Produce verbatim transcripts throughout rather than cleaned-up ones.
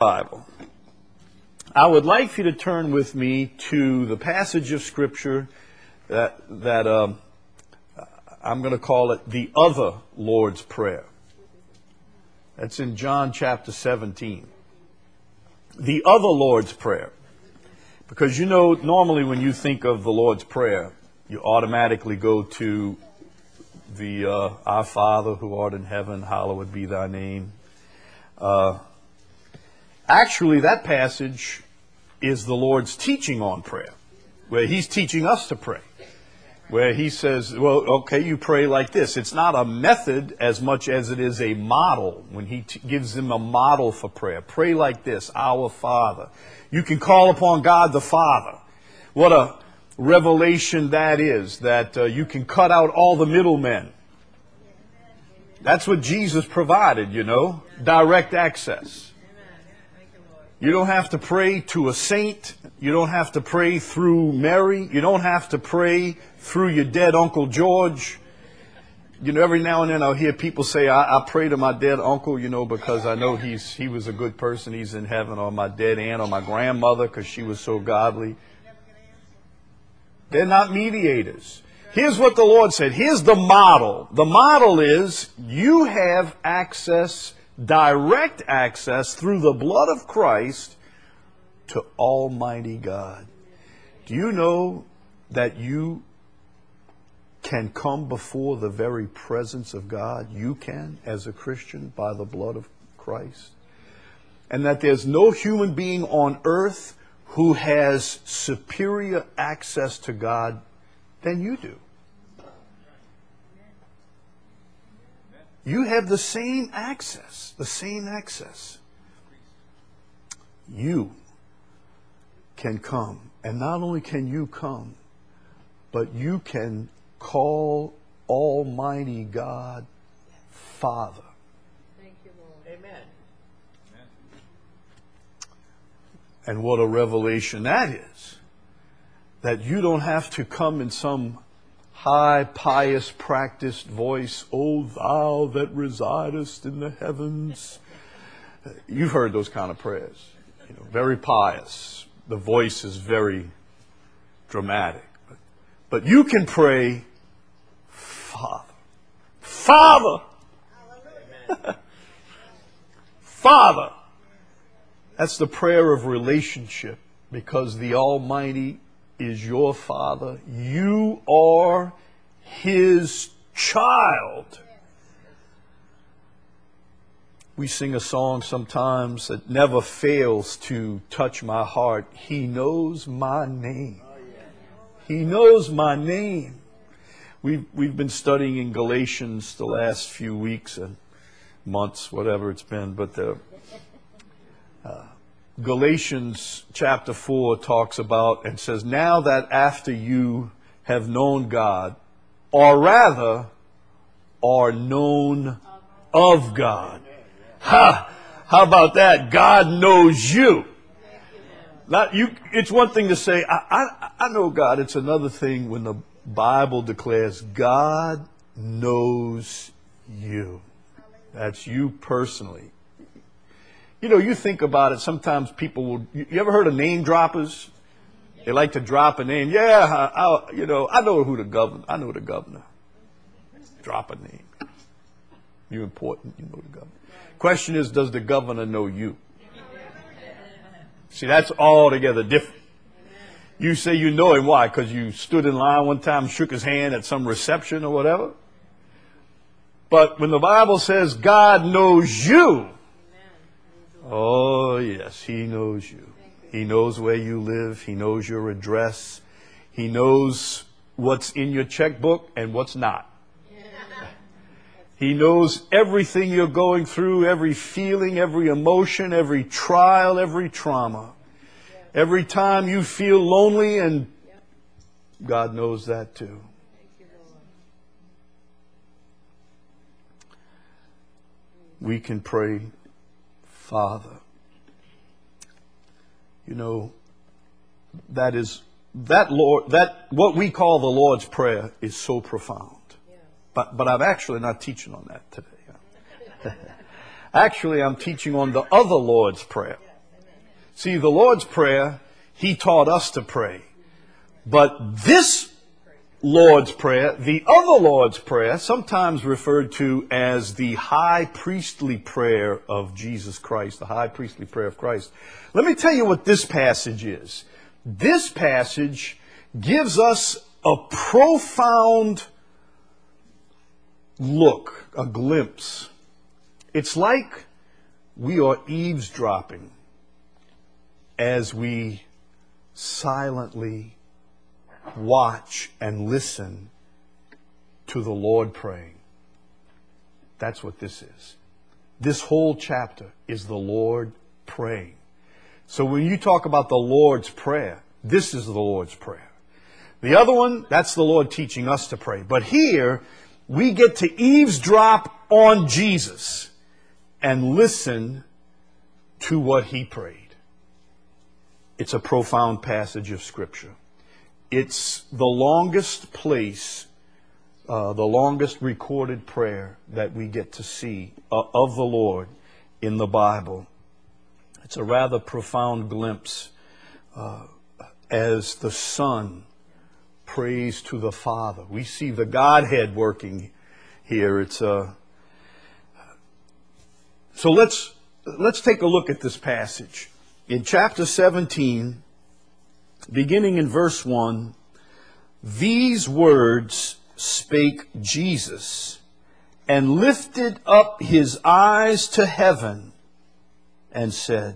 Bible. I would like for you to turn with me to the passage of Scripture that, that um, I'm going to call it the other Lord's Prayer. That's in John chapter seventeen. The other Lord's Prayer. Because you know, normally when you think of the Lord's Prayer, you automatically go to the uh, Our Father who art in heaven, hallowed be thy name. Uh, actually, that passage is the Lord's teaching on prayer, where He's teaching us to pray. Where He says, well, okay, you pray like this. It's not a method as much as it is a model. When He t- gives them a model for prayer. Pray like this, Our Father. You can call upon God the Father. What a revelation that is, that uh, you can cut out all the middlemen. That's what Jesus provided, you know, direct access. You don't have to pray to a saint. You don't have to pray through Mary. You don't have to pray through your dead Uncle George. You know, every now and then I'll hear people say, I, I pray to my dead uncle, you know, because I know he's he was a good person. He's in heaven. Or my dead aunt or my grandmother because she was so godly. They're not mediators. Here's what the Lord said. Here's the model. The model is you have access, direct access through the blood of Christ to Almighty God. Do you know that you can come before the very presence of God? You can, as a Christian, by the blood of Christ. And that there's no human being on earth who has superior access to God than you do. You have the same access, the same access. You can come. And not only can you come, but you can call Almighty God Father. Thank you, Lord. Amen. And what a revelation that is. That you don't have to come in some high, pious, practiced voice, O thou that residest in the heavens. You've heard those kind of prayers. You know, very pious. The voice is very dramatic. But, but you can pray, Father. Father! Father! That's the prayer of relationship, because the Almighty is your Father. You are His child. We sing a song sometimes that never fails to touch my heart. He knows my name. He knows my name. We've, we've been studying in Galatians the last few weeks and months, whatever it's been, but the uh, Galatians chapter four talks about and says, now that after you have known God, or rather are known of God. Ha! How about that? God knows you. Not you. It's one thing to say, I, I, I know God. It's another thing when the Bible declares God knows you. That's you personally. You know, you think about it, sometimes people will, you ever heard of name droppers? They like to drop a name. Yeah, I, I, you know, I know who the governor, I know the governor. Drop a name. You're important, you know the governor. Question is, does the governor know you? See, that's altogether different. You say you know him, why? Because you stood in line one time, shook his hand at some reception or whatever. But when the Bible says God knows you, oh, yes, He knows you. He knows where you live. He knows your address. He knows what's in your checkbook and what's not. He knows everything you're going through, every feeling, every emotion, every trial, every trauma. Every time you feel lonely, and God knows that too. We can pray, Father. You know, that is, that Lord, that, what we call the Lord's Prayer is so profound. Yeah. But, but I'm actually not teaching on that today. Actually, I'm teaching on the other Lord's Prayer. See, the Lord's Prayer, He taught us to pray. But this Lord's Prayer, the other Lord's Prayer, sometimes referred to as the high priestly prayer of Jesus Christ, the high priestly prayer of Christ. Let me tell you what this passage is. This passage gives us a profound look, a glimpse. It's like we are eavesdropping as we silently watch and listen to the Lord praying. That's what this is. This whole chapter is the Lord praying. So when you talk about the Lord's Prayer, this is the Lord's Prayer. The other one, that's the Lord teaching us to pray. But here, we get to eavesdrop on Jesus and listen to what He prayed. It's a profound passage of Scripture. It's the longest place, uh, the longest recorded prayer that we get to see uh, of the Lord in the Bible. It's a rather profound glimpse uh, as the Son prays to the Father. We see the Godhead working here. It's a so let's let's take a look at this passage in chapter seventeen. Beginning in verse one, these words spake Jesus, and lifted up his eyes to heaven, and said,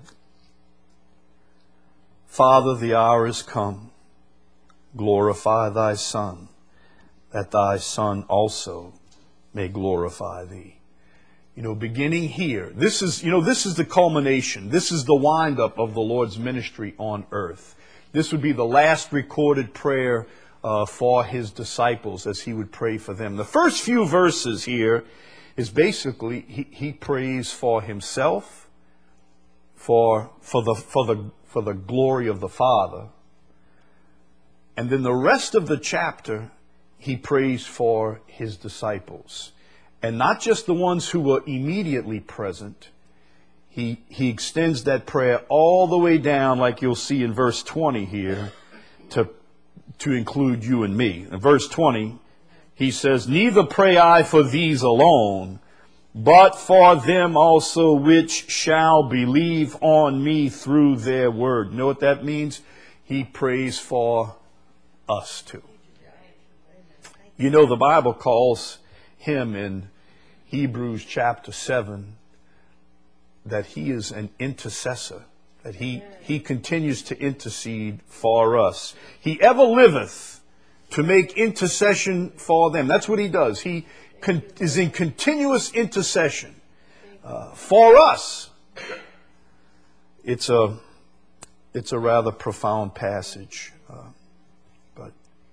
Father, the hour is come. Glorify thy Son, that thy Son also may glorify thee. You know, beginning here, this is, you know, this is the culmination. This is the wind-up of the Lord's ministry on earth. This would be the last recorded prayer uh, for His disciples as He would pray for them. The first few verses here is basically He, he prays for Himself, for, for, the, for, the, for the glory of the Father. And then the rest of the chapter, He prays for His disciples. And not just the ones who were immediately present. He, he extends that prayer all the way down, like you'll see in verse twenty here, to, to include you and me. In verse twenty, He says, Neither pray I for these alone, but for them also which shall believe on me through their word. You know what that means? He prays for us too. You know, the Bible calls Him in Hebrews chapter seven that He is an intercessor, that he, he continues to intercede for us. He ever liveth to make intercession for them. That's what He does. He con- is in continuous intercession uh, for us. It's a, it's a rather profound passage. Uh, but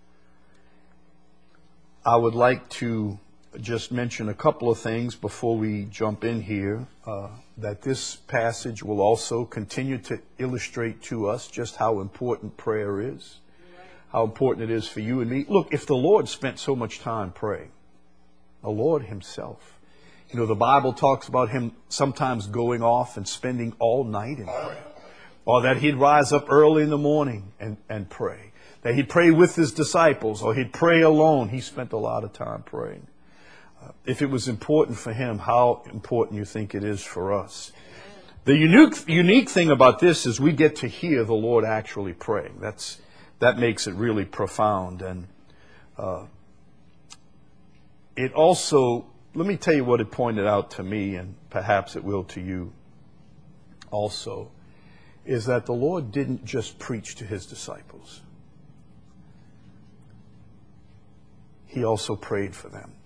I would like to just mention a couple of things before we jump in here, uh, that this passage will also continue to illustrate to us just how important prayer is, how important it is for you and me. Look, if the Lord spent so much time praying, the Lord Himself, you know, the Bible talks about Him sometimes going off and spending all night in prayer, or that He'd rise up early in the morning and, and pray, that He'd pray with His disciples, or He'd pray alone. He spent a lot of time praying. If it was important for Him, how important you think it is for us. The unique, unique thing about this is we get to hear the Lord actually praying. That's, that makes it really profound. And uh, it also, let me tell you what it pointed out to me, and perhaps it will to you also, is that the Lord didn't just preach to His disciples. He also prayed for them.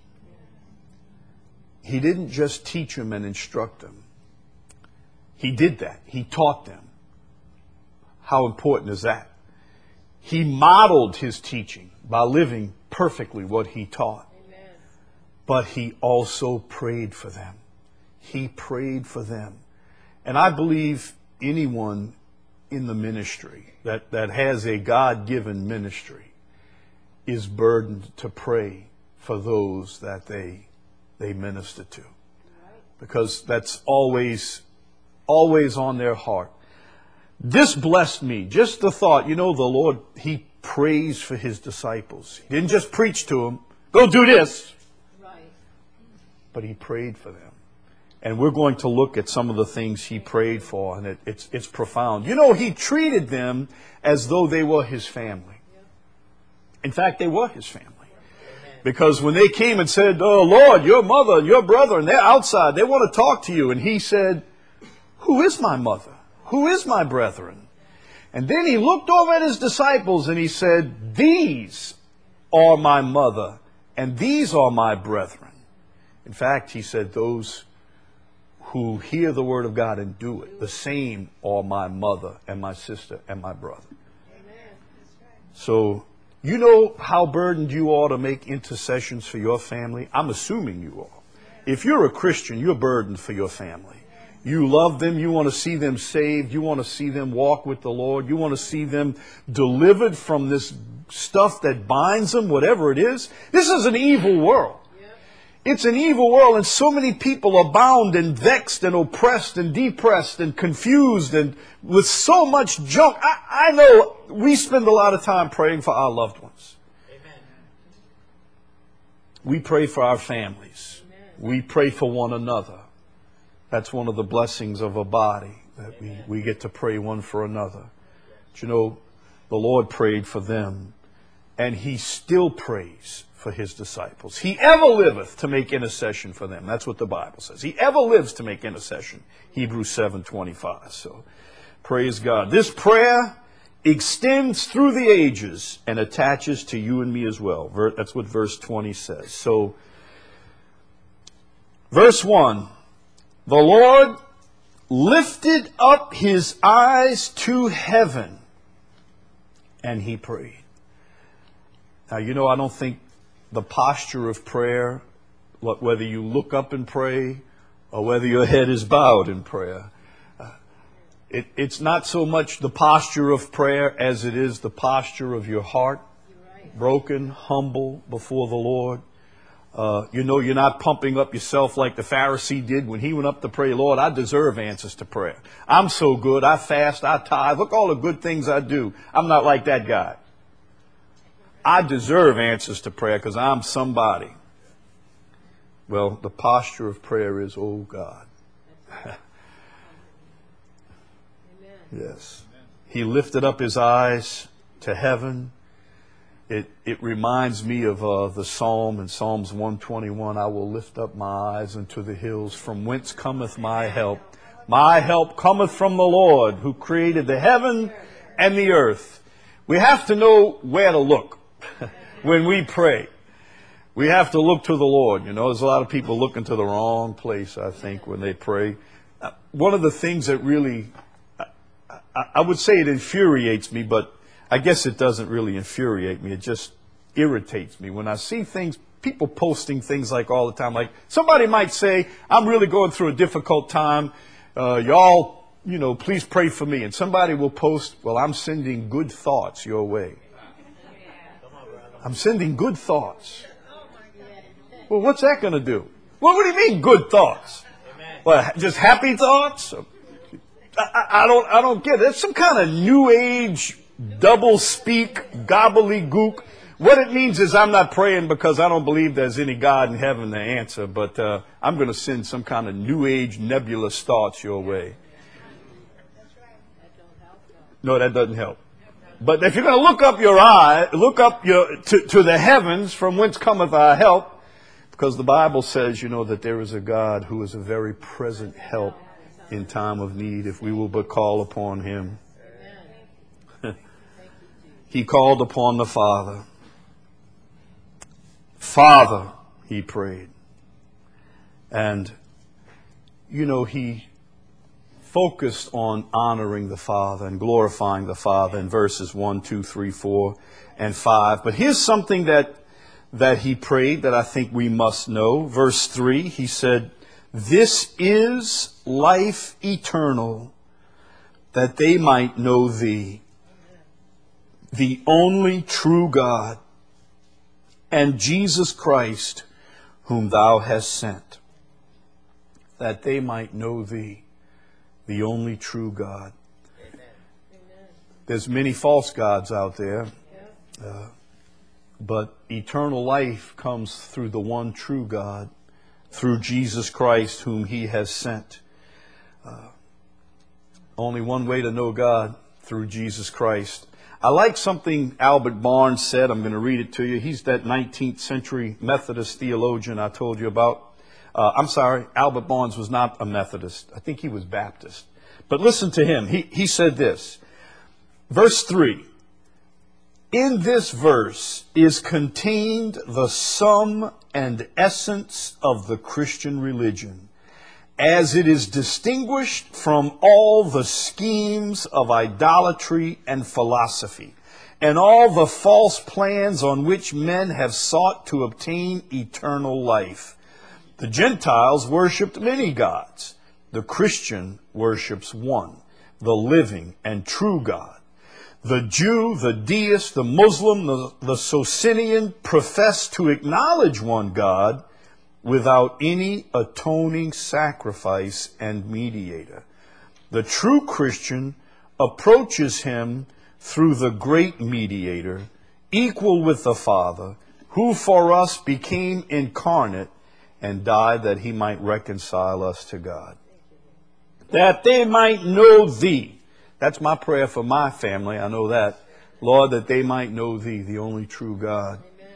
He didn't just teach them and instruct them. He did that. He taught them. How important is that? He modeled His teaching by living perfectly what He taught. Amen. But He also prayed for them. He prayed for them. And I believe anyone in the ministry that, that has a God-given ministry is burdened to pray for those that they they minister to, because that's always, always on their heart. This blessed me. Just the thought, you know, the Lord, He prays for His disciples. He didn't just preach to them, go do this. Right. But He prayed for them. And we're going to look at some of the things He prayed for, and it, it's, it's profound. You know, He treated them as though they were His family. In fact, they were His family. Because when they came and said, oh, Lord, your mother and your brother, and they're outside, they want to talk to you. And He said, who is my mother? Who is my brethren? And then He looked over at His disciples and He said, these are my mother and these are my brethren. In fact, He said, those who hear the word of God and do it, the same are my mother and my sister and my brother. Amen. That's right. So, you know how burdened you are to make intercessions for your family? I'm assuming you are. If you're a Christian, you're burdened for your family. You love them. You want to see them saved. You want to see them walk with the Lord. You want to see them delivered from this stuff that binds them, whatever it is. This is an evil world. It's an evil world, and so many people are bound and vexed and oppressed and depressed and confused and with so much junk. I, I know we spend a lot of time praying for our loved ones. Amen. We pray for our families. Amen. We pray for one another. That's one of the blessings of a body, that we, we get to pray one for another. But you know, the Lord prayed for them, and He still prays for His disciples. He ever liveth to make intercession for them. That's what the Bible says. He ever lives to make intercession. Hebrews seven twenty-five. So, praise God. This prayer extends through the ages and attaches to you and me as well. That's what verse twenty says. So, verse one, the Lord lifted up His eyes to heaven, and He prayed. Now, you know, I don't think the posture of prayer, whether you look up and pray or whether your head is bowed in prayer, uh, it, it's not so much the posture of prayer as it is the posture of your heart, Right. broken, humble before the Lord. Uh, you know, you're not pumping up yourself like the Pharisee did when he went up to pray, Lord, I deserve answers to prayer. I'm so good. I fast. I tithe. Look all the good things I do. I'm not like that guy. I deserve answers to prayer because I'm somebody. Well, the posture of prayer is, oh God. Yes. He lifted up His eyes to heaven. It it reminds me of uh, the psalm in Psalms one twenty-one. I will lift up my eyes unto the hills, from whence cometh my help. My help cometh from the Lord, who created the heaven and the earth. We have to know where to look when we pray. We have to look to the Lord. You know, there's a lot of people looking to the wrong place, I think, when they pray. Uh, one of the things that really, I, I, I would say it infuriates me, but I guess it doesn't really infuriate me. It just irritates me when I see things, people posting things like all the time. Like somebody might say, I'm really going through a difficult time. Uh, y'all, you know, please pray for me. And somebody will post, well, I'm sending good thoughts your way. I'm sending good thoughts. Well, what's that going to do? Well, what do you mean, good thoughts? Well, just happy thoughts? I, I, I don't. I don't get it. It's some kind of new age double speak gobbledygook. What it means is I'm not praying because I don't believe there's any God in heaven to answer, but uh, I'm going to send some kind of new age nebulous thoughts your way. No, that doesn't help. But if you're going to look up your eye, look up your to, to the heavens from whence cometh our help, because the Bible says, you know, that there is a God who is a very present help in time of need if we will but call upon Him. He called upon the Father. Father, he prayed. And, you know, he focused on honoring the Father and glorifying the Father in verses one, two, three, four, and five. But here's something that that he prayed that I think we must know. Verse three, he said, "This is life eternal, that they might know Thee, the only true God, and Jesus Christ, whom Thou hast sent." That they might know Thee, the only true God. There's many false gods out there, Yeah. uh, but eternal life comes through the one true God, through Jesus Christ, whom He has sent. Uh, only one way to know God, through Jesus Christ. I like something Albert Barnes said. I'm going to read it to you. He's that nineteenth century Methodist theologian I told you about. Uh, I'm sorry, Albert Barnes was not a Methodist. I think he was Baptist. But listen to him. He, he said this. Verse three. In this verse is contained the sum and essence of the Christian religion, as it is distinguished from all the schemes of idolatry and philosophy, and all the false plans on which men have sought to obtain eternal life. The Gentiles worshipped many gods. The Christian worships one, the living and true God. The Jew, the deist, the Muslim, the, the Socinian profess to acknowledge one God without any atoning sacrifice and mediator. The true Christian approaches Him through the great mediator, equal with the Father, who for us became incarnate and died that He might reconcile us to God. That they might know Thee. That's my prayer for my family. I know that. Lord, that they might know Thee, the only true God. Amen.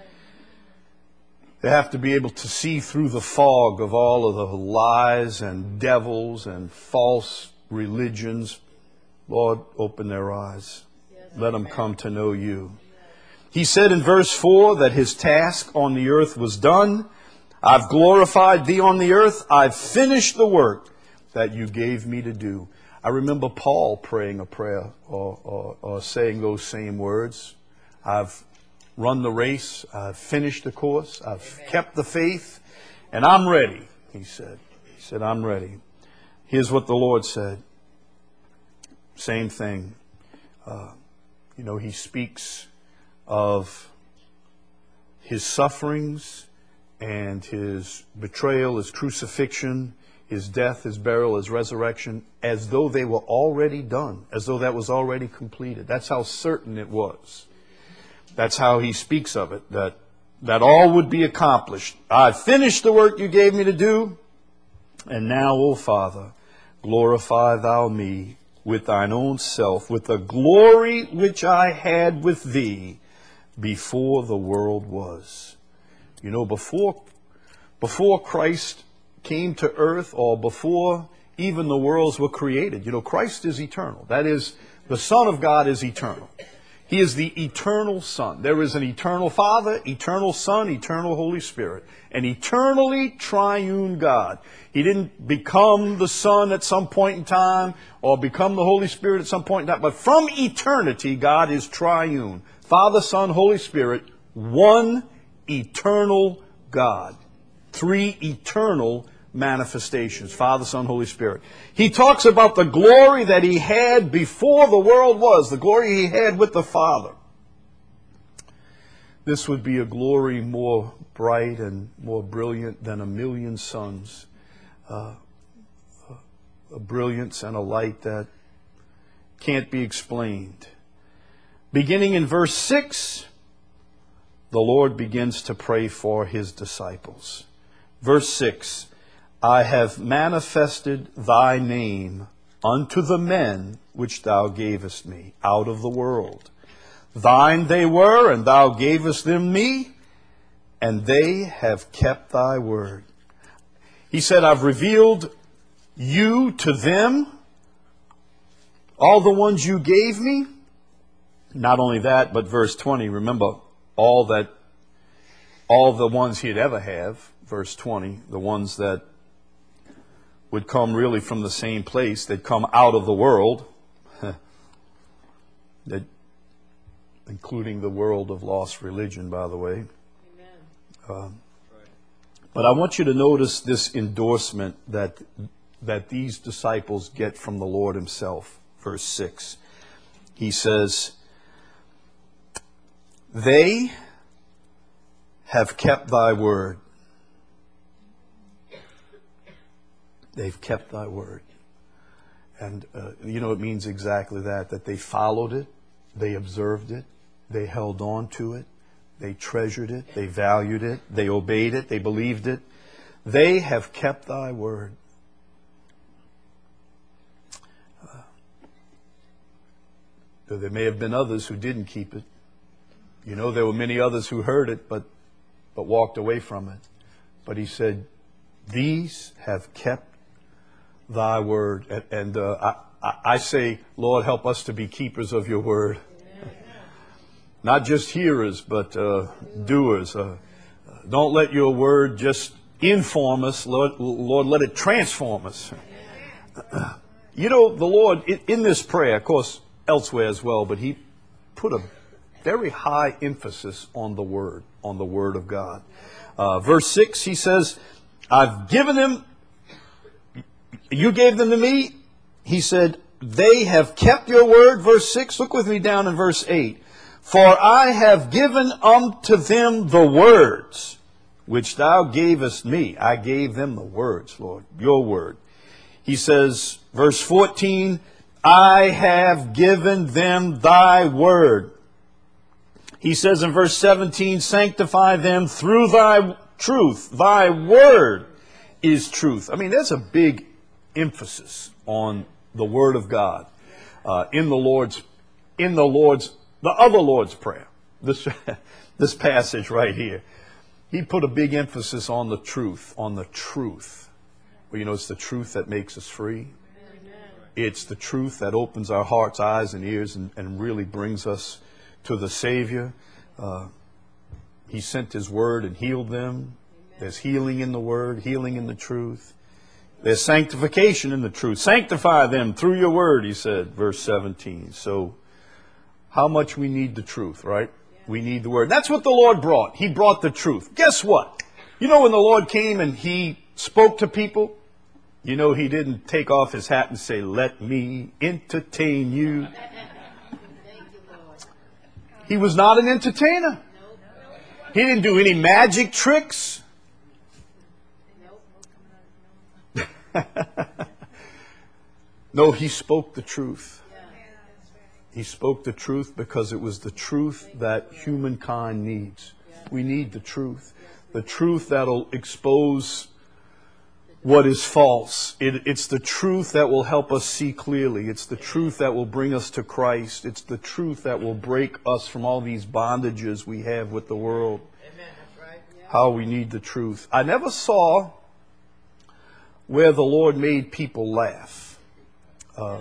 They have to be able to see through the fog of all of the lies and devils and false religions. Lord, open their eyes. Yes. Let them come to know You. He said in verse four that His task on the earth was done. I've glorified Thee on the earth. I've finished the work that You gave me to do. I remember Paul praying a prayer or, or, or saying those same words. I've run the race. I've finished the course. I've Amen. Kept the faith. And I'm ready, he said. He said, I'm ready. Here's what the Lord said. Same thing. Uh, you know, He speaks of His sufferings and His betrayal, His crucifixion, His death, His burial, His resurrection, as though they were already done, as though that was already completed. That's how certain it was. That's how He speaks of it, that, that all would be accomplished. I've finished the work You gave me to do, and now, O Father, glorify Thou me with Thine own self, with the glory which I had with Thee before the world was. You know, before, before Christ came to earth, or before even the worlds were created, you know, Christ is eternal. That is, the Son of God is eternal. He is the eternal Son. There is an eternal Father, eternal Son, eternal Holy Spirit. An eternally triune God. He didn't become the Son at some point in time or become the Holy Spirit at some point in time. But from eternity, God is triune. Father, Son, Holy Spirit, one eternal God. Three eternal manifestations. Father, Son, Holy Spirit. He talks about the glory that He had before the world was. The glory He had with the Father. This would be a glory more bright and more brilliant than a million suns. Uh, a brilliance and a light that can't be explained. Beginning in verse six, the Lord begins to pray for His disciples. Verse six, I have manifested Thy name unto the men which Thou gavest me out of the world. Thine they were, and Thou gavest them me, and they have kept Thy word. He said, I've revealed You to them, all the ones You gave me. Not only that, but verse twenty, remember, all that, all the ones He'd ever have, verse twenty, the ones that would come really from the same place, they'd come out of the world, that, including the world of lost religion, by the way. Amen. Um, but I want you to notice this endorsement that that these disciples get from the Lord Himself. Verse six. He says, they have kept Thy word. They've kept Thy word. And, uh, you know, it means exactly that, that they followed it, They observed it. They held on to it. They treasured it. They valued it. They obeyed it. They believed it. They have kept thy word. Uh, there may have been others who didn't keep it. You know, there were many others who heard it, but, but walked away from it. But he said, these have kept thy word. And, and uh, I, I say, Lord, help us to be keepers of your word. Not just hearers, but uh, doers. Uh, don't let your word just inform us. Lord, Lord, let it transform us. You know, the Lord, in, in this prayer, of course, elsewhere as well, but he put a very high emphasis on the word, on the word of God. Uh, verse six, he says, I've given them, you gave them to me. He said, they have kept your word. Verse six, look with me down in verse eight. For I have given unto them the words which thou gavest me. I gave them the words, Lord, your word. He says, verse fourteen, I have given them thy word. He says in verse seventeen, sanctify them through thy truth. Thy word is truth. I mean, there's a big emphasis on the word of God uh, in the Lord's, in the Lord's, the other Lord's Prayer. This, this passage right here. He put a big emphasis on the truth, on the truth. Well, you know, it's the truth that makes us free. Amen. It's the truth that opens our hearts, eyes, and ears and, and really brings us to the Savior. Uh, he sent His word and healed them. Amen. There's healing in the word, healing in the truth. There's sanctification in the truth. Sanctify them through your word, he said, verse seventeen. So how much we need the truth, right? We need the word. That's what the Lord brought. He brought the truth. Guess what? You know, when the Lord came and He spoke to people, you know, He didn't take off His hat and say, let me entertain you. He was not an entertainer. He didn't do any magic tricks. No, He spoke the truth. He spoke the truth because it was the truth that humankind needs. We need the truth. The truth that'll expose what is false. It, it's the truth that will help us see clearly. It's the truth that will bring us to Christ. It's the truth that will break us from all these bondages we have with the world. How we need the truth. I never saw where the Lord made people laugh. Uh,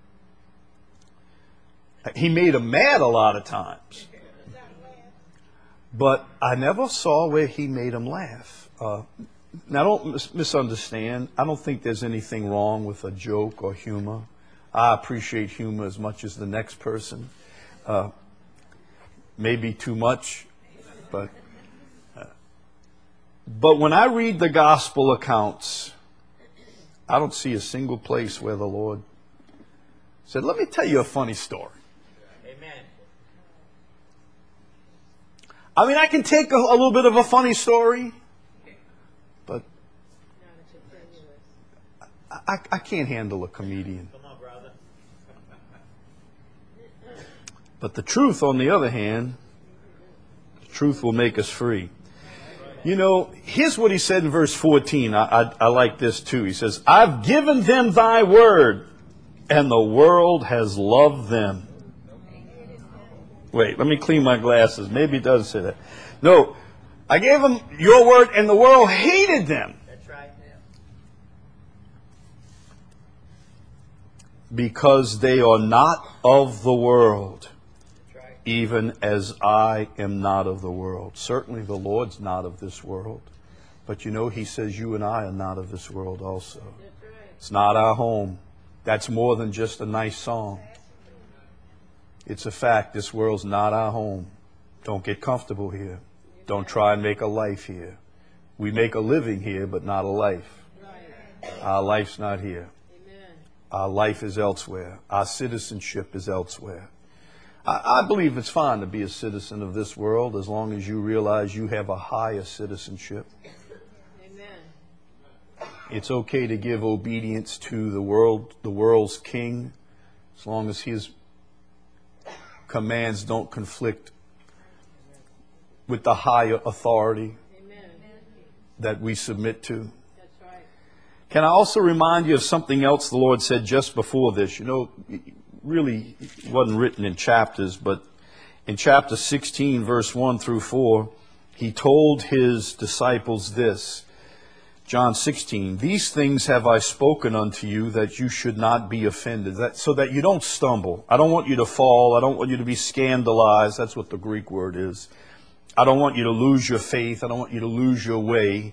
He made them mad a lot of times. But I never saw where He made them laugh. Uh, now, don't mis- misunderstand. I don't think there's anything wrong with a joke or humor. I appreciate humor as much as the next person. Uh, maybe too much. But, uh, but when I read the gospel accounts, I don't see a single place where the Lord said, let me tell you a funny story. I mean, I can take a, a little bit of a funny story, but I, I can't handle a comedian. Come on, brother. But the truth, on the other hand, the truth will make us free. You know, here's what He said in verse fourteen. I, I, I like this too. He says, I've given them thy word, and the world has loved them. Wait, let me clean my glasses. Maybe it does say that. No, I gave them your word and the world hated them. That's right. Because they are not of the world, right. Even as I am not of the world. Certainly the Lord's not of this world. But you know, He says you and I are not of this world also. Right. It's not our home. That's more than just a nice song. It's a fact. This world's not our home. Don't get comfortable here. Don't try and make a life here. We make a living here, but not a life. Our life's not here. Our life is elsewhere. Our citizenship is elsewhere. I, I believe it's fine to be a citizen of this world as long as you realize you have a higher citizenship. It's okay to give obedience to the world, the world's king, as long as he is commands don't conflict with the higher authority Amen. that we submit to. That's right. Can I also remind you of something else the Lord said just before this? You know, it really wasn't written in chapters, but in chapter sixteen, verse one through four, he told his disciples this. John sixteen, these things have I spoken unto you that you should not be offended, that, so that you don't stumble. I don't want you to fall. I don't want you to be scandalized. That's what the Greek word is. I don't want you to lose your faith. I don't want you to lose your way.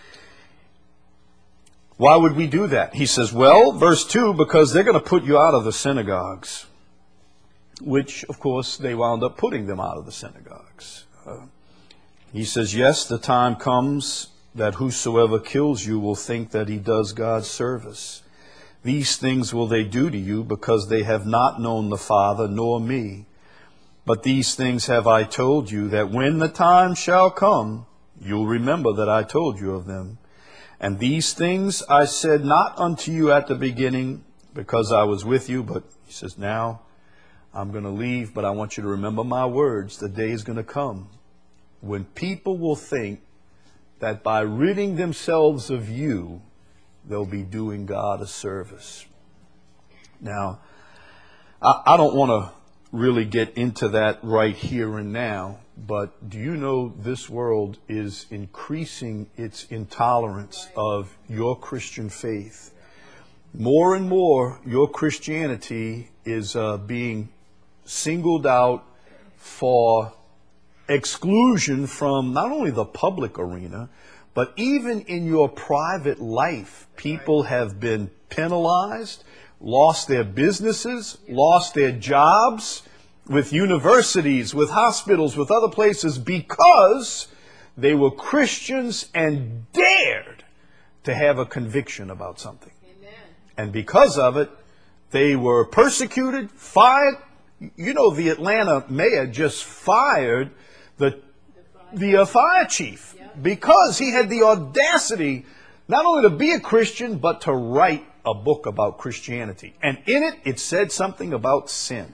Why would we do that? He says, well, verse two, because they're going to put you out of the synagogues, which, of course, they wound up putting them out of the synagogues. Uh, he says, yes, the time comes that whosoever kills you will think that he does God's service. These things will they do to you because they have not known the Father nor me. But these things have I told you, that when the time shall come, you'll remember that I told you of them. And these things I said not unto you at the beginning, because I was with you. But he says, now I'm going to leave, but I want you to remember my words. The day is going to come when people will think that by ridding themselves of you, they'll be doing God a service. Now, I, I don't want to really get into that right here and now, but do you know this world is increasing its intolerance of your Christian faith? More and more, your Christianity is uh, being singled out for exclusion from not only the public arena, but even in your private life. People have been penalized, lost their businesses, lost their jobs with universities, with hospitals, with other places, because they were Christians and dared to have a conviction about something. Amen. And because of it, they were persecuted, fired. You know, the Atlanta mayor just fired the the uh, fire chief because he had the audacity not only to be a Christian, but to write a book about Christianity. And in it, it said something about sin.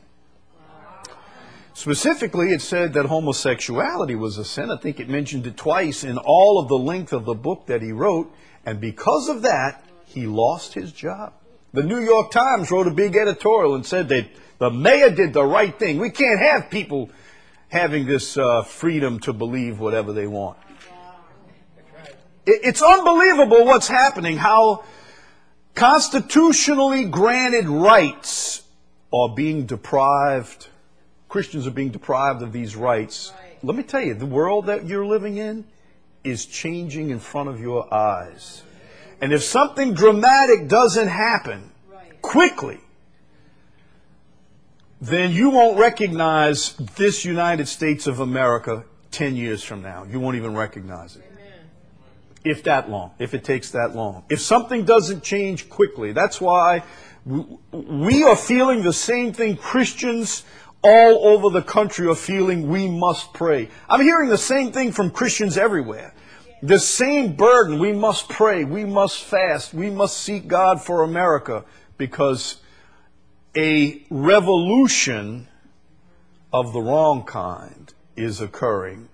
Specifically, it said that homosexuality was a sin. I think it mentioned it twice in all of the length of the book that he wrote. And because of that, he lost his job. The New York Times wrote a big editorial and said that the mayor did the right thing. We can't have people having this uh, freedom to believe whatever they want. It, it's unbelievable what's happening, how constitutionally granted rights are being deprived. Christians are being deprived of these rights. Right. Let me tell you, the world that you're living in is changing in front of your eyes. And if something dramatic doesn't happen Right. quickly, then you won't recognize this United States of America ten years from now. You won't even recognize it. Amen. If that long, if it takes that long. If something doesn't change quickly, that's why we are feeling the same thing Christians all over the country are feeling. We must pray. I'm hearing the same thing from Christians everywhere. The same burden. We must pray. We must fast. We must seek God for America, because a revolution of the wrong kind is occurring.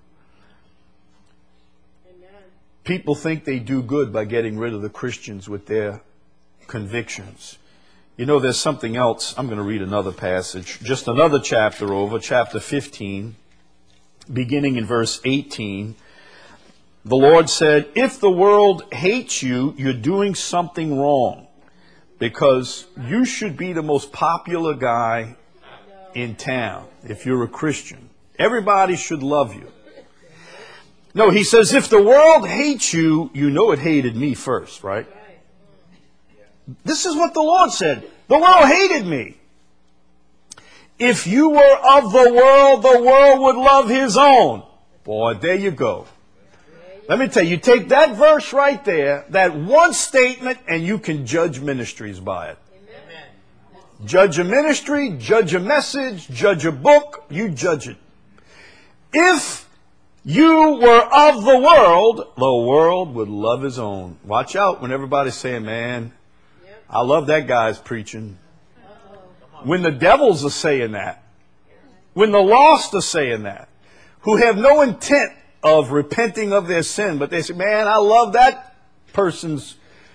Amen. People think they do good by getting rid of the Christians with their convictions. You know, there's something else. I'm going to read another passage, just another chapter over, chapter fifteen, beginning in verse eighteen. The Lord said, if the world hates you, you're doing something wrong, because you should be the most popular guy in town if you're a Christian. Everybody should love you. No, he says, if the world hates you, you know it hated me first, right? This is what the Lord said. The world hated me. If you were of the world, the world would love his own. Boy, there you go. Let me tell you, you take that verse right there, that one statement, and you can judge ministries by it. Amen. Judge a ministry, judge a message, judge a book, you judge it. If you were of the world, the world would love his own. Watch out when everybody's saying, man, Yep. I love that guy's preaching. Uh-oh. When the devils are saying that, When the lost are saying that, who have no intent of repenting of their sin, but they say, man, I love that person's.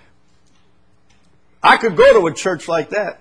I could go to a church like that.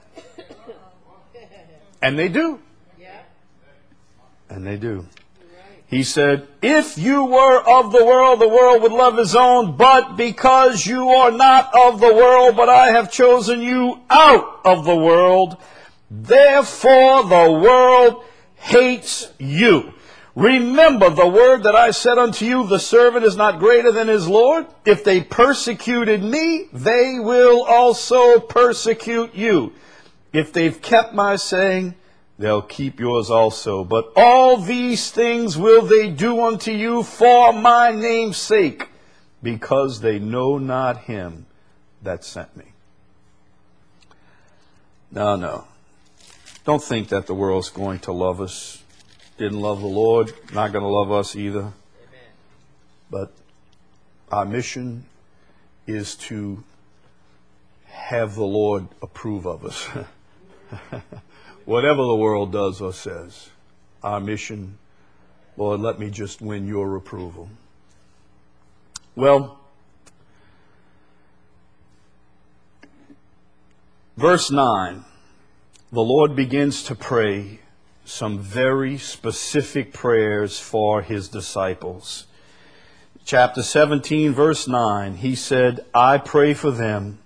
And they do. And they do. He said, if you were of the world, the world would love his own, but because you are not of the world, but I have chosen you out of the world, therefore the world hates you. Remember the word that I said unto you, the servant is not greater than his Lord. If they persecuted me, they will also persecute you. If they've kept my saying, they'll keep yours also. But all these things will they do unto you for my name's sake, because they know not him that sent me. No, no. Don't think that the world's going to love us. Didn't love the Lord, not going to love us either. Amen. But our mission is to have the Lord approve of us. Whatever the world does or says, our mission, Lord, let me just win your approval. Well, verse nine, the Lord begins to pray some very specific prayers for his disciples. Chapter seventeen, verse nine, he said, I pray for them.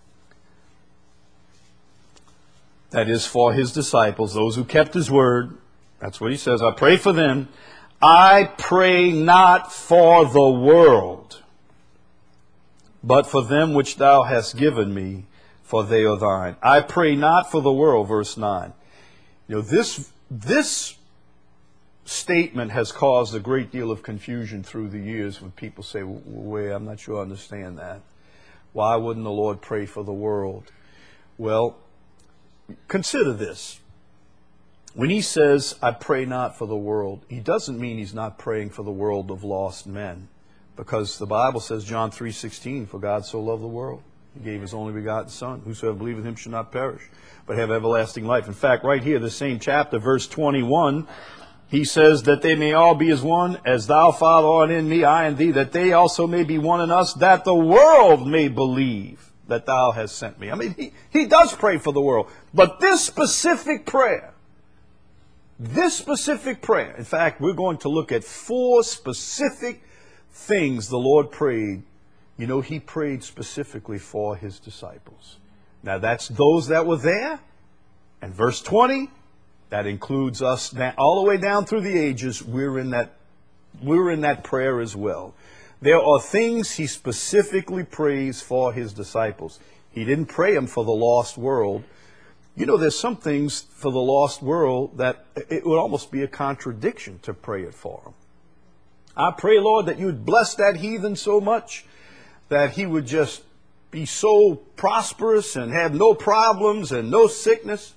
That is for his disciples, those who kept his word. That's what he says. I pray for them. I pray not for the world, but for them which thou hast given me, for they are thine. I pray not for the world, verse nine. You know, this, this statement has caused a great deal of confusion through the years when people say, wait, I'm not sure I understand that. Why wouldn't the Lord pray for the world? Well, consider this. When he says, I pray not for the world, he doesn't mean he's not praying for the world of lost men. Because the Bible says, John three sixteen, for God so loved the world, he gave his only begotten Son. Whosoever believeth in him shall not perish, but have everlasting life. In fact, right here, the same chapter, verse twenty-one, he says that they may all be as one, as thou, Father, art in me, I in thee, that they also may be one in us, that the world may believe that thou hast sent me. I mean, he, he does pray for the world. But this specific prayer, this specific prayer, in fact, we're going to look at four specific things the Lord prayed. You know, he prayed specifically for his disciples. Now, that's those that were there. And verse twenty, that includes us all the way down through the ages. We're in that, we're in that prayer as well. There are things he specifically prays for his disciples. He didn't pray them for the lost world. You know, there's some things for the lost world that it would almost be a contradiction to pray it for them. I pray, Lord, that you would bless that heathen so much that he would just be so prosperous and have no problems and no sickness.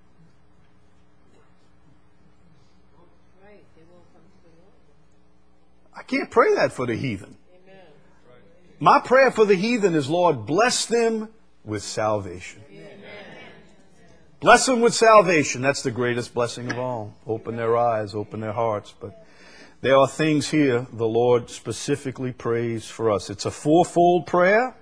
I can't pray that for the heathen. Amen. My prayer for the heathen is, Lord, bless them with salvation. Amen. Bless them with salvation. That's the greatest blessing of all. Open their eyes, open their hearts. But there are things here the Lord specifically prays for us. It's a fourfold prayer.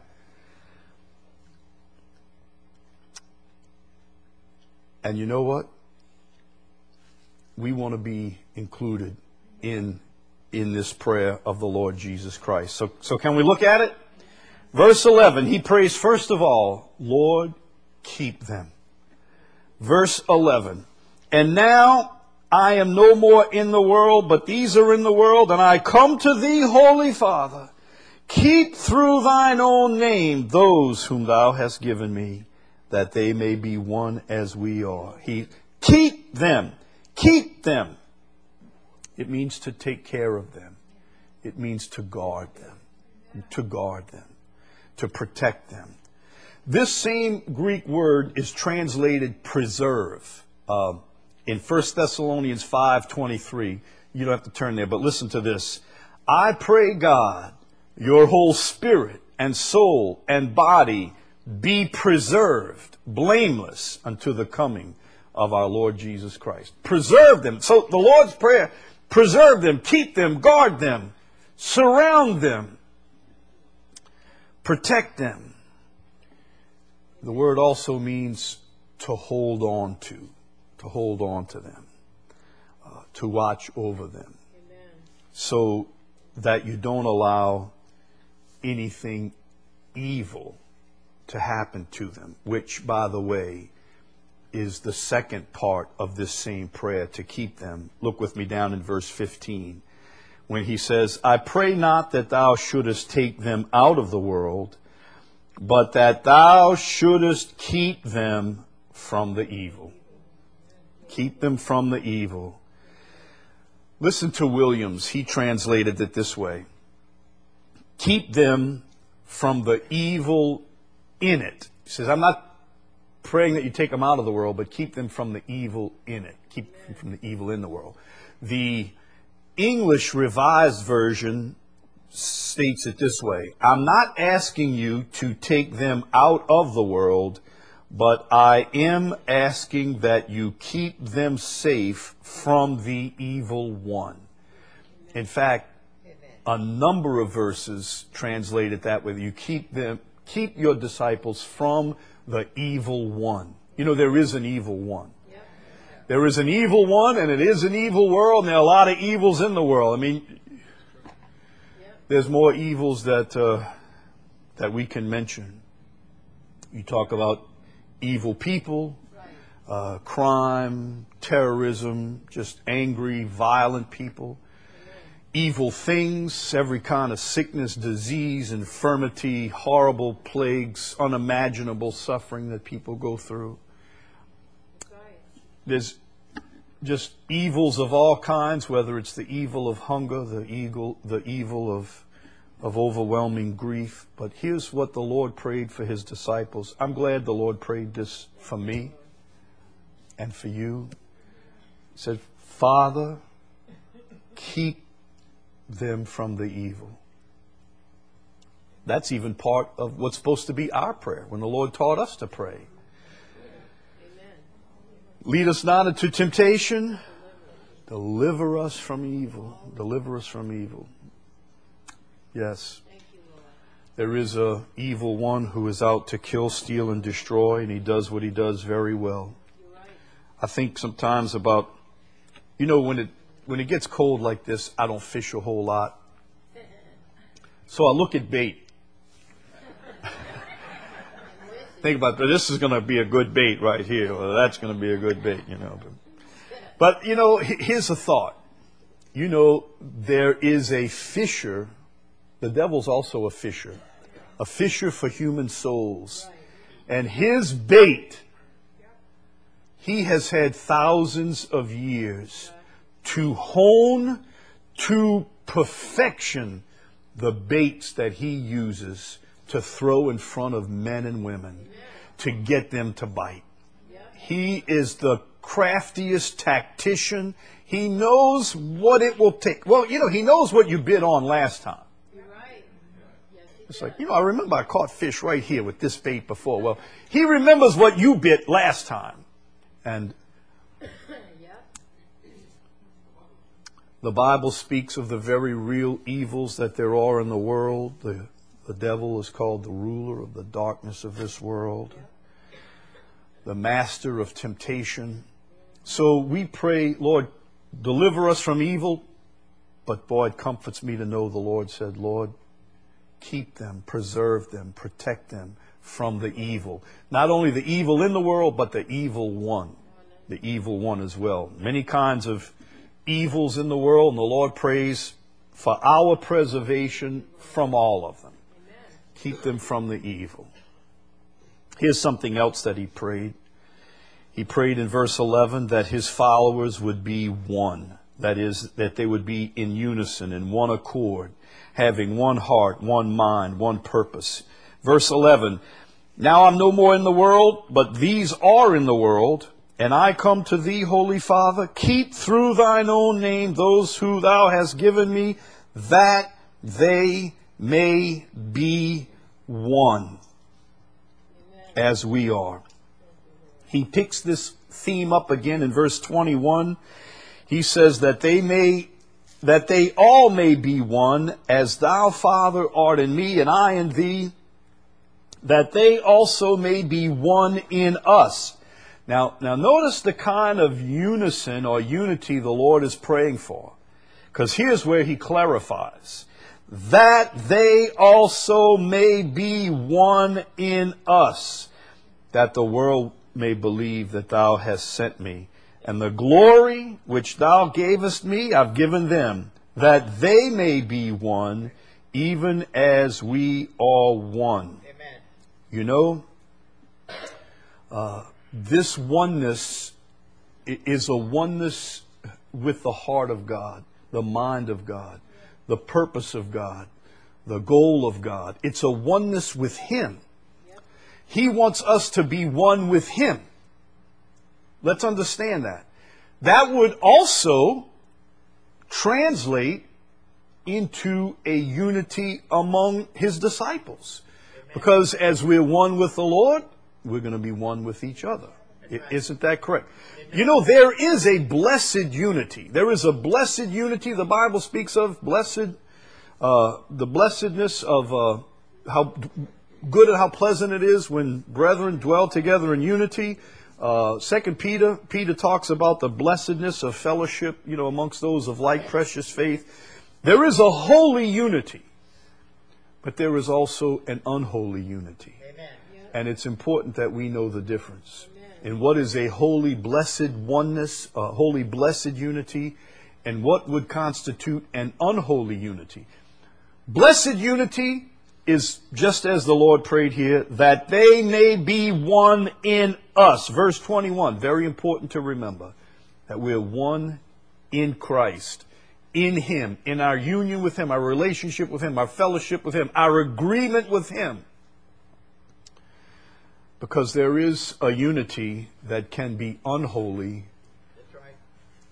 And you know what? We want to be included in in this prayer of the Lord Jesus Christ. So, so can we look at it? Verse eleven, he prays first of all, Lord, keep them. Verse eleven, and now I am no more in the world, but these are in the world, and I come to thee, Holy Father. Keep through thine own name those whom thou hast given me, that they may be one as we are. He, keep them. Keep them. It means to take care of them. It means to guard them. To guard them. To protect them. This same Greek word is translated preserve. Uh, in First Thessalonians five twenty-three. You don't have to turn there, but listen to this. I pray God, your whole spirit and soul and body be preserved, blameless unto the coming of our Lord Jesus Christ. Preserve them. So the Lord's Prayer, preserve them, keep them, guard them, surround them, protect them. The word also means to hold on to, to hold on to them, uh, to watch over them. Amen. So that you don't allow anything evil to happen to them, which, by the way, is the second part of this same prayer, to keep them. Look with me down in verse fifteen, when he says, I pray not that thou shouldest take them out of the world, but that thou shouldest keep them from the evil. Keep them from the evil. Listen to Williams. He translated it this way. Keep them from the evil in it. He says, I'm not praying that you take them out of the world, but keep them from the evil in it. Keep them from the evil in the world. The English Revised Version states it this way. I'm not asking you to take them out of the world, but I am asking that you keep them safe from the evil one. In fact, a number of verses translate it that way. You keep them, keep your disciples from the evil one. You know, there is an evil one. Yep. There is an evil one, and it is an evil world, and there are a lot of evils in the world. I mean, yep. There's more evils that uh, that we can mention. You talk about evil people, right. uh, crime, terrorism, just angry, violent people. Evil things, every kind of sickness, disease, infirmity, horrible plagues, unimaginable suffering that people go through. There's just evils of all kinds, whether it's the evil of hunger, the evil, the evil of, of overwhelming grief. But here's what the Lord prayed for his disciples. I'm glad the Lord prayed this for me and for you. He said, Father, keep them from the evil. That's even part of what's supposed to be our prayer when the Lord taught us to pray. Amen. Lead us not into temptation. Deliver us from evil. Deliver us from evil. Yes. There is a evil one who is out to kill, steal, and destroy, and he does what he does very well. I think sometimes about, you know, when it When it gets cold like this, I don't fish a whole lot. So I look at bait. Think about that. This is going to be a good bait right here. Or that's going to be a good bait, you know. But, you know, here's a thought. You know, there is a fisher. The devil's also a fisher. A fisher for human souls. And his bait, he has had thousands of years to hone to perfection the baits that he uses to throw in front of men and women to get them to bite. He is the craftiest tactician. He knows what it will take. Well, you know, he knows what you bit on last time. It's like, you know, I remember I caught fish right here with this bait before. Well, he remembers what you bit last time. And the Bible speaks of the very real evils that there are in the world. The, the devil is called the ruler of the darkness of this world, the master of temptation. So we pray, Lord, deliver us from evil. But boy, it comforts me to know the Lord said, Lord, keep them, preserve them, protect them from the evil. Not only the evil in the world, but the evil one. The evil one as well. Many kinds of evils in the world, and the Lord prays for our preservation from all of them. Amen. Keep them from the evil. Here's something else that he prayed. He prayed in verse eleven that his followers would be one. That is, that they would be in unison, in one accord, having one heart, one mind, one purpose. Verse eleven, now I'm no more in the world, but these are in the world, and I come to thee, Holy Father. Keep through thine own name those who thou hast given me, that they may be one, Amen. As we are. He picks this theme up again in verse twenty-one. He says that they may, that they all may be one, as thou, Father, art in me, and I in thee, that they also may be one in us. Now, now notice the kind of unison or unity the Lord is praying for. Because here's where he clarifies. That they also may be one in us, that the world may believe that thou hast sent me. And the glory which thou gavest me, I've given them, that they may be one, even as we are one. Amen. You know, uh, this oneness is a oneness with the heart of God, the mind of God, the purpose of God, the goal of God. It's a oneness with Him. He wants us to be one with Him. Let's understand that. That would also translate into a unity among His disciples. Because as we're one with the Lord, we're going to be one with each other. Isn't that correct? You know, there is a blessed unity. There is a blessed unity the Bible speaks of. Blessed, uh, the blessedness of uh, how good and how pleasant it is when brethren dwell together in unity. Uh, Second Peter, Peter talks about the blessedness of fellowship, you know, amongst those of like precious faith. There is a holy unity, but there is also an unholy unity. Amen. And it's important that we know the difference in what is a holy, blessed oneness, a holy, blessed unity, and what would constitute an unholy unity. Blessed unity is just as the Lord prayed here, that they may be one in us. Verse twenty-one, very important to remember, that we're one in Christ, in Him, in our union with Him, our relationship with Him, our fellowship with Him, our agreement with Him. Because there is a unity that can be unholy, That's right.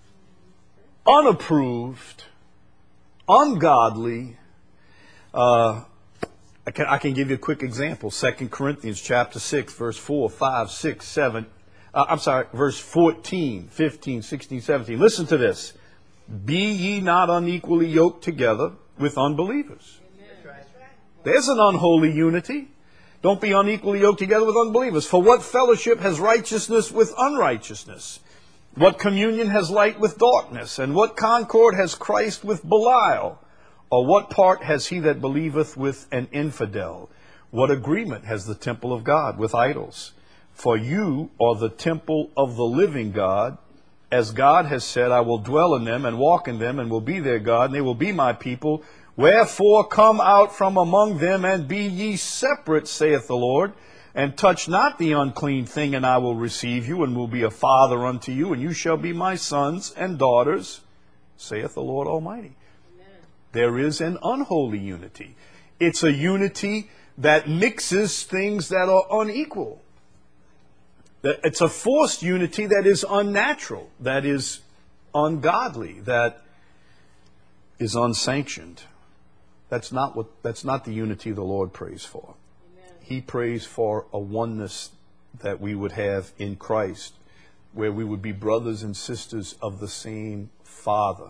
unapproved, ungodly. Uh, I can, I can give you a quick example. Second Corinthians chapter six, verse four, five, six, seven. Uh, I'm sorry, verse fourteen, fifteen, sixteen, seventeen. Listen to this. Be ye not unequally yoked together with unbelievers. That's right. There's an unholy unity. Don't be unequally yoked together with unbelievers. For what fellowship has righteousness with unrighteousness? What communion has light with darkness? And what concord has Christ with Belial? Or what part has he that believeth with an infidel? What agreement has the temple of God with idols? For you are the temple of the living God. As God has said, I will dwell in them and walk in them and will be their God, and they will be my people. Wherefore come out from among them and be ye separate, saith the Lord, and touch not the unclean thing, and I will receive you, and will be a father unto you, and you shall be my sons and daughters, saith the Lord Almighty. Amen. There is an unholy unity. It's a unity that mixes things that are unequal. It's a forced unity that is unnatural, that is ungodly, that is unsanctioned. That's not what, that's not the unity the Lord prays for. Amen. He prays for a oneness that we would have in Christ, where we would be brothers and sisters of the same Father.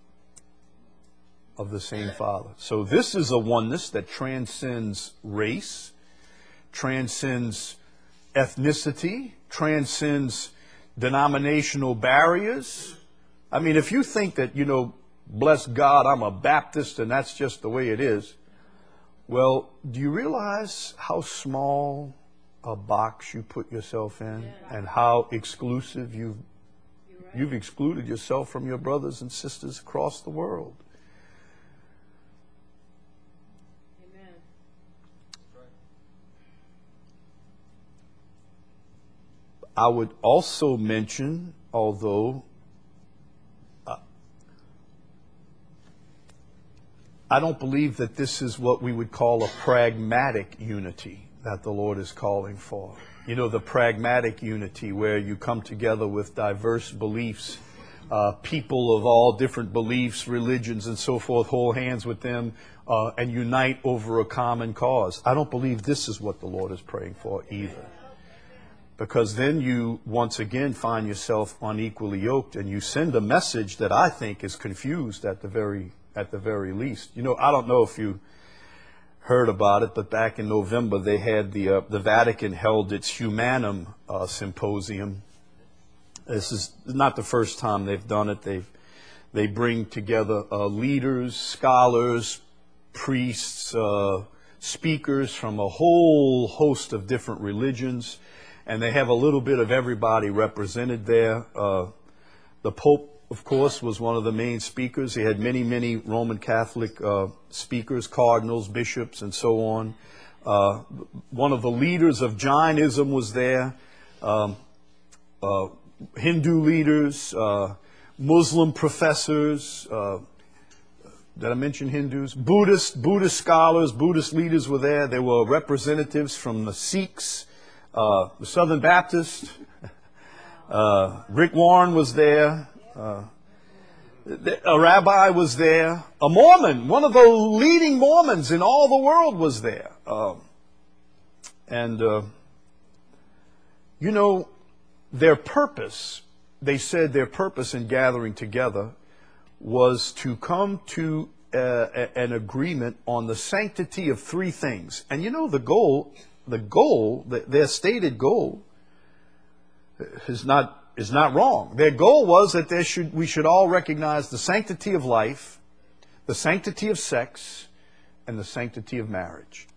Of the same Father. So this is a oneness that transcends race, transcends ethnicity, transcends denominational barriers. I mean, if you think that, you know, bless God, I'm a Baptist and that's just the way it is. Well, do you realize how small a box you put yourself in, yeah, and how exclusive you've, right. you've excluded yourself from your brothers and sisters across the world? Amen. I would also mention, although I don't believe that this is what we would call a pragmatic unity that the Lord is calling for. You know, the pragmatic unity where you come together with diverse beliefs, uh, people of all different beliefs, religions, and so forth, hold hands with them uh, and unite over a common cause. I don't believe this is what the Lord is praying for either. because then you once again find yourself unequally yoked, and you send a message that I think is confused at the very at the very least. You know, I don't know if you heard about it, but back in November they had the uh, the Vatican held its Humanum uh, symposium. This is not the first time they've done it. They they bring together uh, leaders, scholars, priests, uh, speakers from a whole host of different religions, and they have a little bit of everybody represented there. Uh, the Pope, of course, was one of the main speakers. He had many, many Roman Catholic uh, speakers, cardinals, bishops, and so on. Uh, one of the leaders of Jainism was there. Um, uh, Hindu leaders, uh, Muslim professors. Uh, did I mention Hindus? Buddhist, Buddhist scholars, Buddhist leaders were there. There were representatives from the Sikhs, uh, the Southern Baptists. Uh, Rick Warren was there. Uh, a rabbi was there. A Mormon, one of the leading Mormons in all the world was there. Uh, and, uh, you know, their purpose, they said their purpose in gathering together was to come to uh, an agreement on the sanctity of three things. And you know, the goal, the goal, their stated goal is not is not wrong. Their goal was that there should we should all recognize the sanctity of life, the sanctity of sex, and the sanctity of marriage.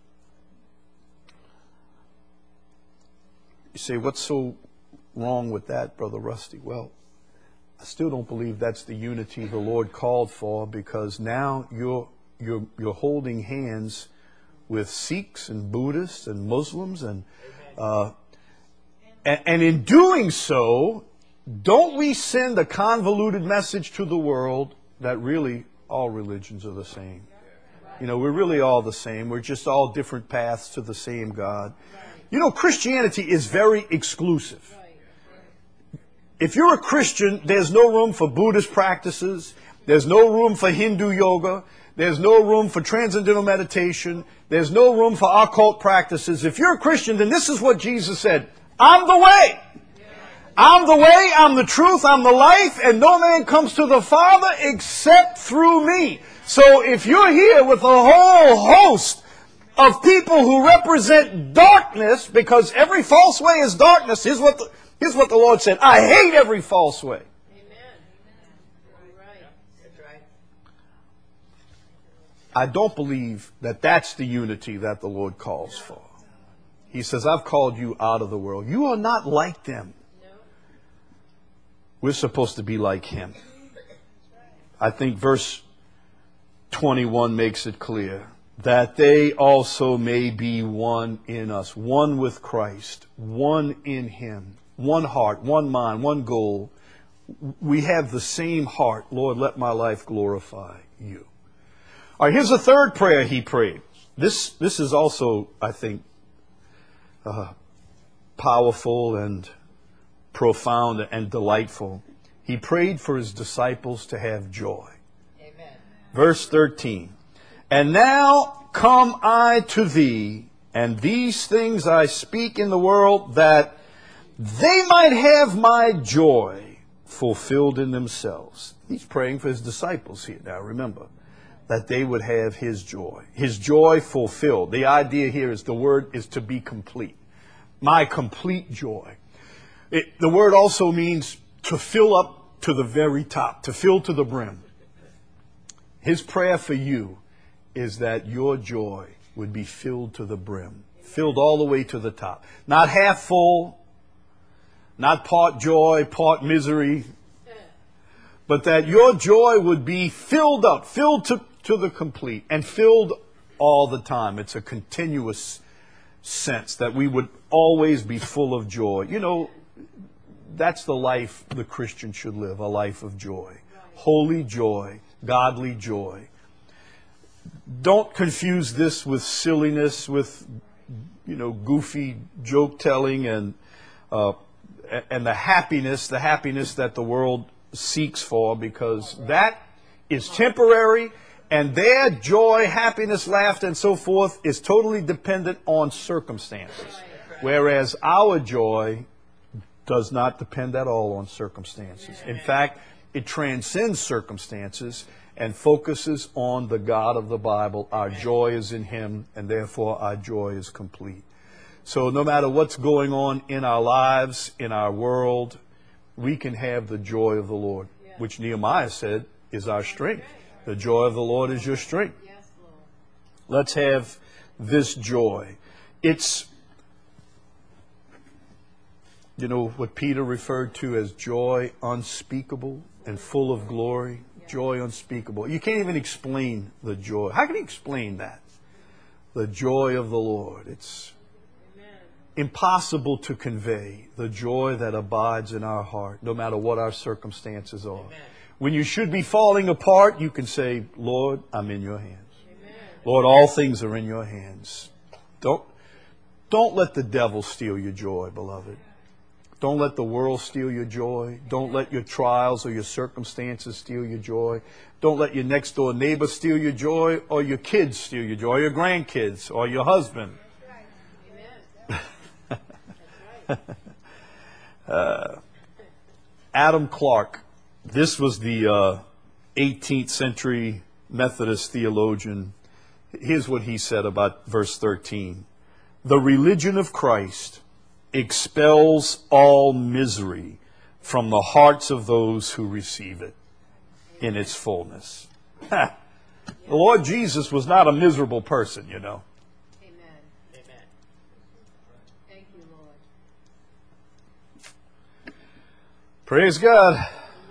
You say, what's so wrong with that, Brother Rusty? Well, I still don't believe that's the unity the Lord called for, because now you're you're you're holding hands with Sikhs and Buddhists and Muslims, and uh, and, and in doing so, don't we send a convoluted message to the world that really all religions are the same? You know, we're really all the same. We're just all different paths to the same God. You know, Christianity is very exclusive. If you're a Christian, there's no room for Buddhist practices. There's no room for Hindu yoga. There's no room for transcendental meditation. There's no room for occult practices. If you're a Christian, then this is what Jesus said. I'm the way. I'm the way, I'm the truth, I'm the life, and no man comes to the Father except through me. So if you're here with a whole host of people who represent darkness, because every false way is darkness, here's what the, here's what the Lord said. I hate every false way. I don't believe that that's the unity that the Lord calls for. He says, I've called you out of the world. You are not like them. We're supposed to be like Him. I think verse twenty-one makes it clear that they also may be one in us, one with Christ, one in Him, one heart, one mind, one goal. We have the same heart. Lord, let my life glorify you. All right, here's a third prayer he prayed. This, this is also, I think, uh, powerful and profound and delightful. He prayed for his disciples to have joy. Amen. Verse thirteen. And now come I to thee, and these things I speak in the world, that they might have my joy fulfilled in themselves. He's praying for his disciples here now, remember, that they would have his joy. His joy fulfilled. The idea here is the word is to be complete. My complete joy. It, the word also means to fill up to the very top, to fill to the brim. His prayer for you is that your joy would be filled to the brim, filled all the way to the top. Not half full, not part joy, part misery, but that your joy would be filled up, filled to, to the complete, and filled all the time. It's a continuous sense that we would always be full of joy. You know, that's the life the Christian should live, a life of joy. Holy joy, godly joy. Don't confuse this with silliness, with, you know, goofy joke telling and uh, and the happiness, the happiness that the world seeks for, because that is temporary, and their joy, happiness, laughter, and so forth is totally dependent on circumstances. Whereas our joy does not depend at all on circumstances. In fact, it transcends circumstances and focuses on the God of the Bible. Our joy is in Him, and therefore our joy is complete. So no matter what's going on in our lives, in our world, we can have the joy of the Lord, which Nehemiah said is our strength. The joy of the Lord is your strength. Let's have this joy. It's, you know, what Peter referred to as joy unspeakable and full of glory. Joy unspeakable. You can't even explain the joy. How can you explain that? The joy of the Lord. It's impossible to convey the joy that abides in our heart, no matter what our circumstances are. Amen. When you should be falling apart, you can say, Lord, I'm in your hands. Amen. Lord, all things are in your hands. Don't, don't let the devil steal your joy, beloved. Don't let the world steal your joy. Don't let your trials or your circumstances steal your joy. Don't let your next door neighbor steal your joy, or your kids steal your joy, or your grandkids, or your husband. uh, Adam Clarke, this was the uh, eighteenth century Methodist theologian. Here's what he said about verse thirteen. The religion of Christ expels all misery from the hearts of those who receive it in its fullness. The Lord Jesus was not a miserable person, you know. Praise God.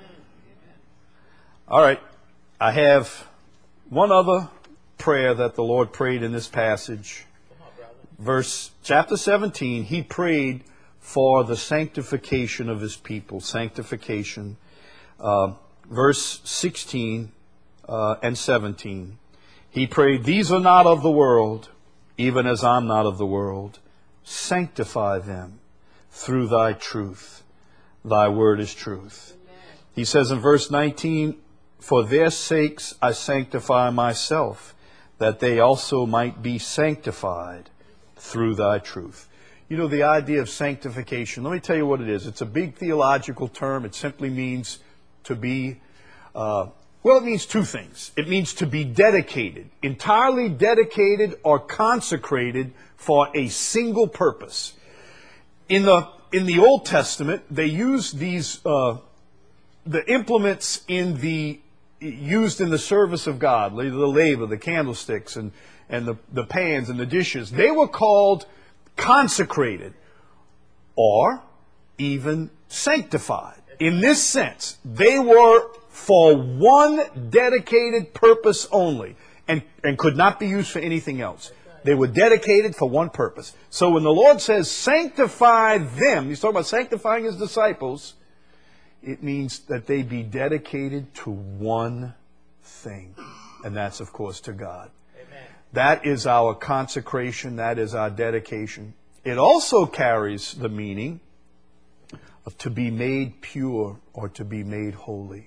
All right. I have one other prayer that the Lord prayed in this passage. Verse, chapter seventeen, He prayed for the sanctification of His people. Sanctification. Uh, verse sixteen uh, and seventeen. He prayed, these are not of the world, even as I'm not of the world. Sanctify them through Thy truth. Thy word is truth. Amen. He says in verse nineteen, for their sakes I sanctify myself, that they also might be sanctified through Thy truth. You know, the idea of sanctification, let me tell you what it is. It's a big theological term. It simply means to be, uh, well, it means two things. It means to be dedicated, entirely dedicated or consecrated for a single purpose. In the In the Old Testament, they used these, uh, the implements in the, used in the service of God, the laver, the candlesticks, and, and the, the pans and the dishes. They were called consecrated or even sanctified. In this sense, they were for one dedicated purpose only and, and could not be used for anything else. They were dedicated for one purpose. So when the Lord says, sanctify them, He's talking about sanctifying His disciples, it means that they be dedicated to one thing. And that's, of course, to God. Amen. That is our consecration. That is our dedication. It also carries the meaning of to be made pure or to be made holy.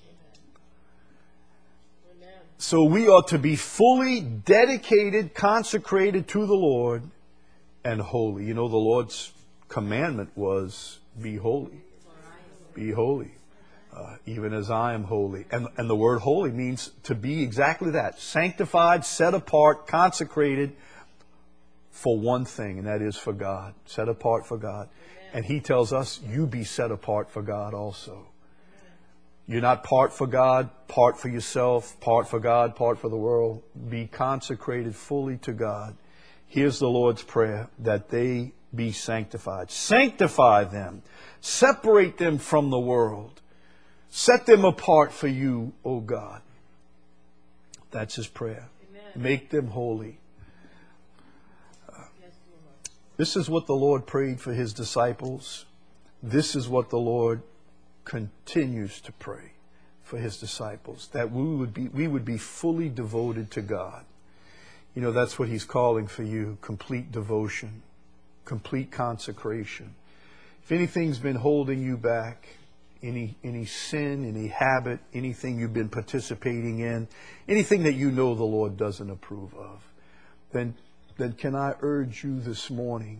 So we ought to be fully dedicated, consecrated to the Lord, and holy. You know, the Lord's commandment was, be holy. Be holy, uh, even as I am holy. And, and the word holy means to be exactly that. Sanctified, set apart, consecrated for one thing, and that is for God. Set apart for God. And He tells us, you be set apart for God also. You're not part for God, part for yourself, part for God, part for the world. Be consecrated fully to God. Here's the Lord's prayer, that they be sanctified. Sanctify them. Separate them from the world. Set them apart for you, O God. That's His prayer. Amen. Make them holy. Uh, this is what the Lord prayed for His disciples. This is what the Lord continues to pray for His disciples, that we would be we would be fully devoted to God. You know, that's what He's calling for you, complete devotion, complete consecration. If anything's been holding you back, any any sin, any habit, anything you've been participating in, anything that you know the Lord doesn't approve of, then then can I urge you this morning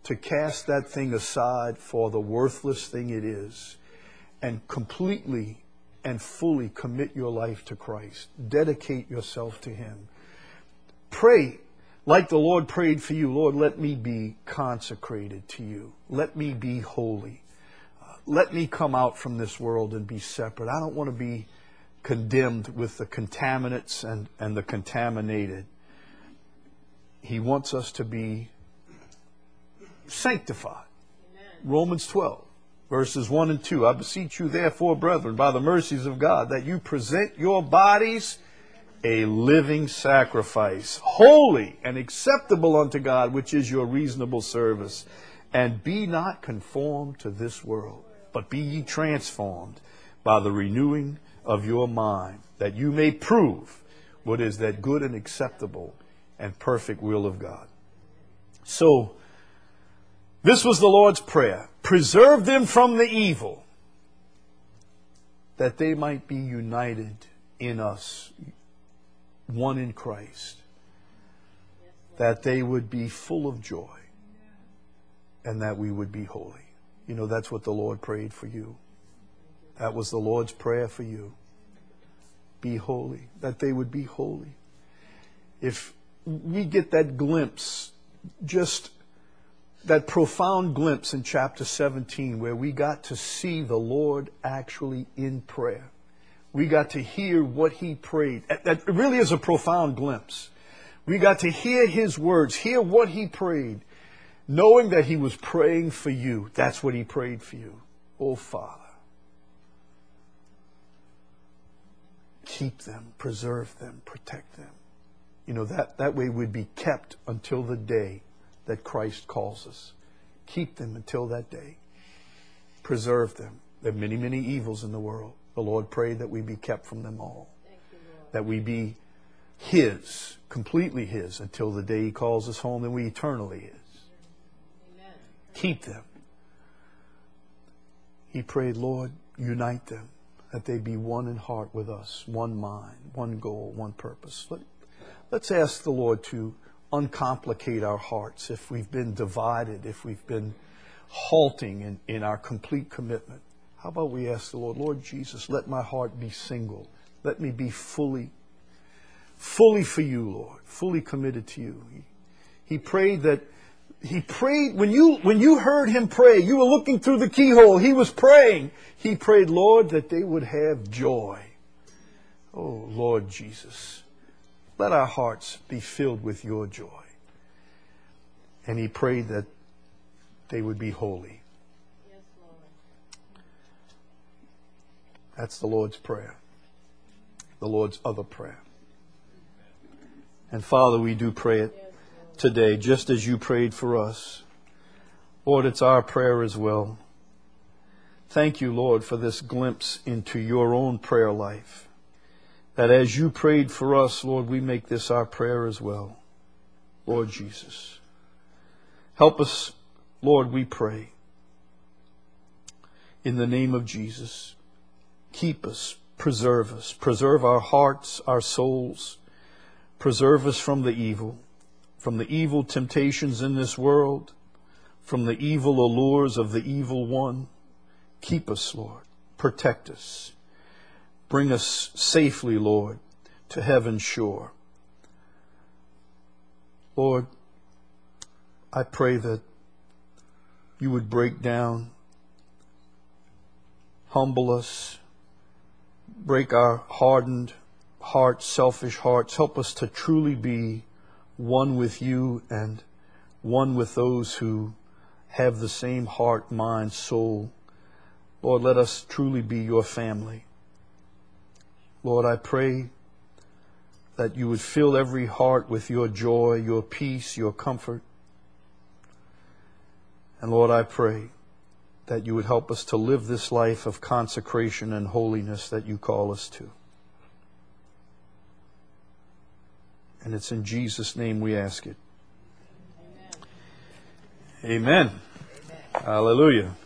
to cast that thing aside for the worthless thing it is and completely and fully commit your life to Christ. Dedicate yourself to Him. Pray like the Lord prayed for you. Lord, let me be consecrated to you. Let me be holy. Uh, let me come out from this world and be separate. I don't want to be condemned with the contaminants and, and the contaminated. He wants us to be sanctified. Amen. Romans twelve, verses one and two. I beseech you, therefore, brethren, by the mercies of God, that you present your bodies a living sacrifice, holy and acceptable unto God, which is your reasonable service. And be not conformed to this world, but be ye transformed by the renewing of your mind, that you may prove what is that good and acceptable and perfect will of God. So, this was the Lord's prayer. Preserve them from the evil, that they might be united in us, one in Christ, that they would be full of joy, and that we would be holy. You know, that's what the Lord prayed for you. That was the Lord's prayer for you. Be holy, that they would be holy. If we get that glimpse, just that profound glimpse in chapter seventeen, where we got to see the Lord actually in prayer. We got to hear what He prayed. That really is a profound glimpse. We got to hear His words, hear what He prayed, knowing that He was praying for you. That's what He prayed for you. Oh, Father, keep them, preserve them, protect them. You know, that, that way we'd be kept until the day that Christ calls us. Keep them until that day. Preserve them. There are many, many evils in the world. The Lord prayed that we be kept from them all. Thank you, Lord. That we be His, completely His, until the day He calls us home, and we eternally His. Amen. Keep them. He prayed, Lord, unite them, that they be one in heart with us, one mind, one goal, one purpose. Let, let's ask the Lord to uncomplicate our hearts if we've been divided, if we've been halting in, in our complete commitment. How about we ask the Lord, Lord Jesus, let my heart be single. Let me be fully, fully for you, Lord, fully committed to you. He, he prayed that, he prayed, when you, when you heard him pray, you were looking through the keyhole, he was praying. He prayed, Lord, that they would have joy. Oh, Lord Jesus, let our hearts be filled with your joy. And he prayed that they would be holy. That's the Lord's prayer. The Lord's other prayer. And Father, we do pray it today, just as you prayed for us. Lord, it's our prayer as well. Thank you, Lord, for this glimpse into your own prayer life. That as you prayed for us, Lord, we make this our prayer as well. Lord Jesus, help us, Lord, we pray. In the name of Jesus, keep us, preserve us, preserve our hearts, our souls, preserve us from the evil, from the evil temptations in this world, from the evil allures of the evil one. Keep us, Lord, protect us, bring us safely, Lord, to heaven's shore. Lord, I pray that you would break down, humble us, break our hardened hearts, selfish hearts. Help us to truly be one with you and one with those who have the same heart, mind, soul. Lord, let us truly be your family. Lord, I pray that you would fill every heart with your joy, your peace, your comfort. And Lord, I pray that you would help us to live this life of consecration and holiness that you call us to. And it's in Jesus' name we ask it. Amen. Amen. Amen. Hallelujah.